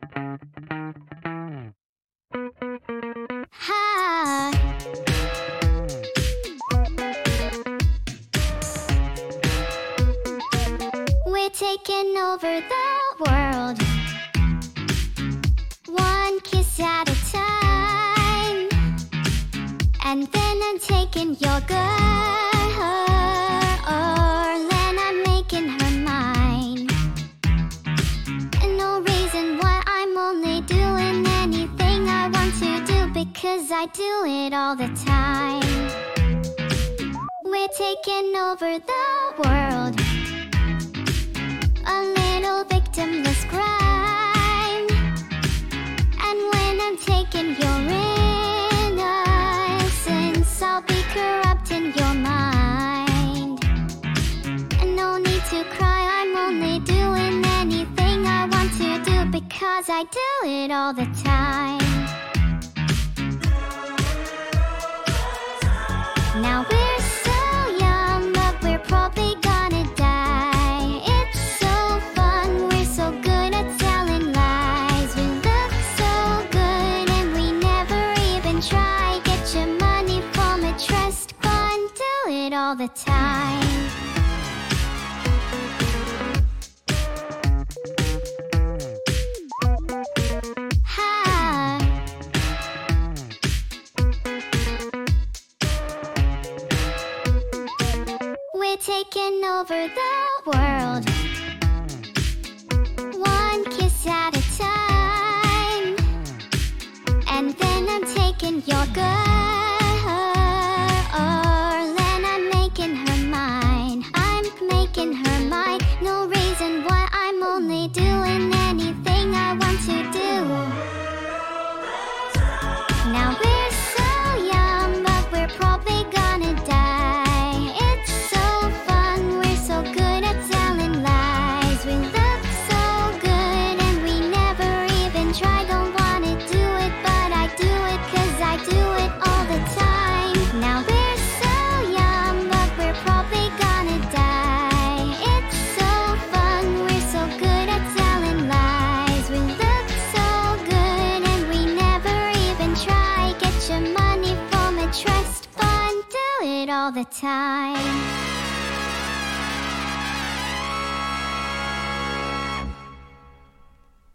Ha. We're taking over the world, one kiss at a time. And then I'm taking your girl, and I'm making her mine. And no reason why I'm only doing anything I want to do, because I do it all the time. We're taking over the world, a little victimless crime. And when I'm taking your innocence, I'll be corrupting your mind. And no need to cry, I'm only doing anything I want to do, because I do it all the time. Now we're so young, but we're probably gonna die. It's so fun, we're so good at telling lies. We look so good and we never even try. Get your money from a trust fund, do it all the time. Ha. We're taking over the world, one kiss at a time. And then I'm taking your girl, and I'm making her mine. I'm making her mine. No reason why I'm only doing anything I want to do. Now we're so young, but we're probably gonna die. It's so fun, we're so good at telling lies. We look so good and we never even try. Don't wanna do it, but I do it, 'cause I do it all the time. Now we're so young, but we're probably gonna die. It's so fun, we're so good at telling lies. We look so good and we never even try. Get your money from a trust fund, do it all the time.